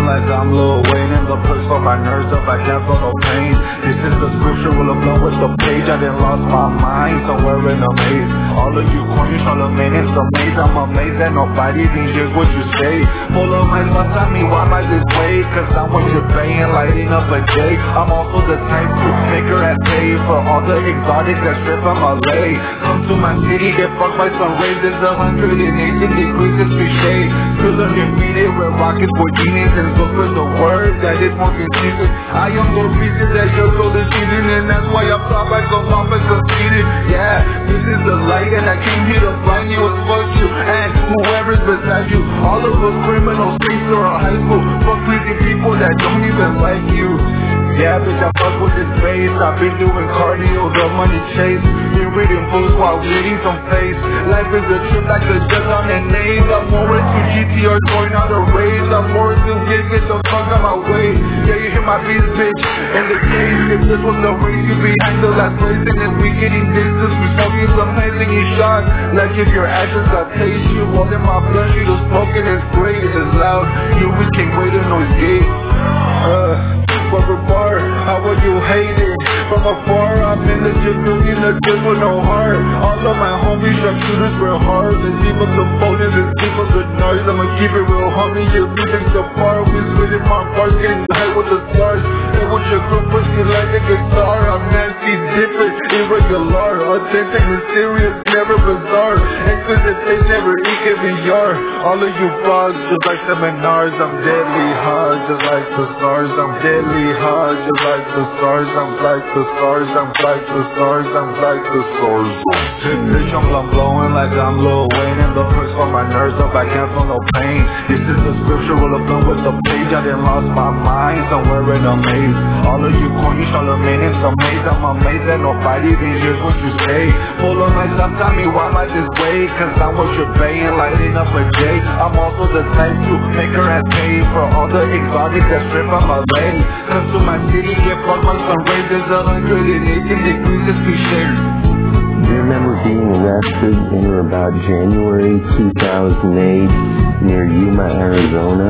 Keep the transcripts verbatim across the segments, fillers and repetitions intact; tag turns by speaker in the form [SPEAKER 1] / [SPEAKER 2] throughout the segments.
[SPEAKER 1] like I'm Lil Wayne, and the perks for my nerves up, I can't feel no pain. This is the scripture, will have blown with the page. I done lost my mind somewhere in a maze. All of you corny Charlemagne, it's a maze. I'm amazed that nobody even hears what you say. Full of my thoughts, tell me why am I this way? Cause I'm what you're paying, lighting up a day. I'm also the type to make her at pay for all the exotics that strip from L A. Come to my city, get fucked by some rays. It's a hundred and eighteen degrees, it's cliche. Still undefeated with rockets for genius and look for the words that is more consistent. I am more pieces that you're so deceiving, and that's why I fly back up off and conceited. Yeah, this is the light, and I came here to find you and fuck you and whoever's beside you. All of us criminals, streets or high school. Fuck crazy people that don't even like you. Yeah, bitch, I fuck with this bass. I've been doing cardio, the money chase. Been reading books while reading some face. Life is a trip like the judge on an A's. I'm more into G T Rs going out of race. I'm more into get, get the fuck out my way. Yeah, you hear my beats, bitch. In the case, if this was the race, you'd be hanged the last place. And if we getting distance, we smoking some nice and you shot. Like if your actions got taste you. All in my blood, you the smoking is great. It's loud, you we can't wait in no gate. Uh For the bar, how would you hate it? From afar, I'm in the gym, in the gym with no heart. All of my homies are shooters real hard. And even the bonus and people the noise. I'ma keep it real, homie. You're leaving so far. We spitting my bars, getting high with the stars. And with your group, pussy like a guitar. I'm nasty, different, irregular. Authentic, mysterious, never bizarre. Exquisite taste, never eat caviar. All of you frogs, just like seminars. I'm deadly hard, just like the stars. I'm deadly hard, just like the stars. I'm like the stars. I'm like the stars. I'm like the stars. Shit, bitch, I'm blowing like I'm Lil Wayne, and the perks for my nerves up, I can't feel no pain. This is the scripture, will have blown with the page. I done lost my mind somewhere in a maze. All of you corny Charlemagne, it's a maze. I'm amazed that nobody even hears what you say. Full of myself, tell me why am I this way? Cause I'm what you're paying, lighting up a day. I'm also the type to make her at pay for all the exotics that strip from L A. Come to my city, get fucked by some rays. There's a hundred and eighteen degrees, it's cliche.
[SPEAKER 2] Do you remember being arrested in or about January two thousand eight near Yuma, Arizona?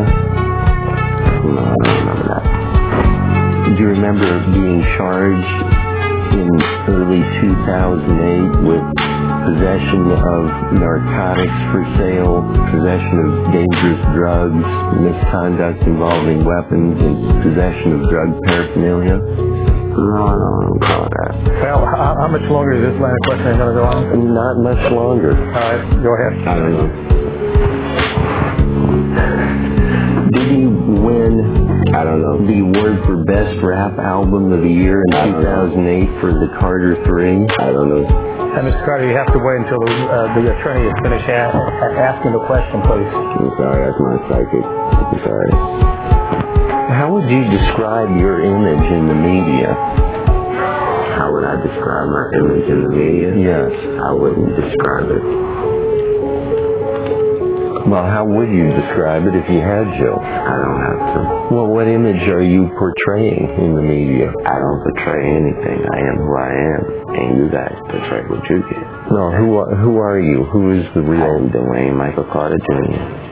[SPEAKER 2] No, I don't remember that. Do you remember being charged in early two thousand eight with possession of narcotics for sale, possession of dangerous drugs, misconduct involving weapons, and possession of drug paraphernalia? No, I don't recall that.
[SPEAKER 3] Well, how, how much longer is this line of questioning going to go on?
[SPEAKER 2] Not much longer.
[SPEAKER 3] All right, go ahead.
[SPEAKER 2] I don't know. Did you win, I don't know, the award for Best Rap Album of the Year in two thousand eight for the Carter three? I don't know.
[SPEAKER 3] Uh, Mister Carter, you have to wait until the, uh, the attorney is finished a- asking the question, please.
[SPEAKER 2] I'm sorry, that's my psychic. I'm sorry. How would you describe your image in the media? How would I describe my image in the media? Yes. I wouldn't describe it. Well, how would you describe it if you had to? I don't have to. Well, what image are you portraying in the media? I don't portray anything. I am who I am. And you guys portray what you get. No, who are, who are you? Who is the real? I'm Dwayne Michael Carter Junior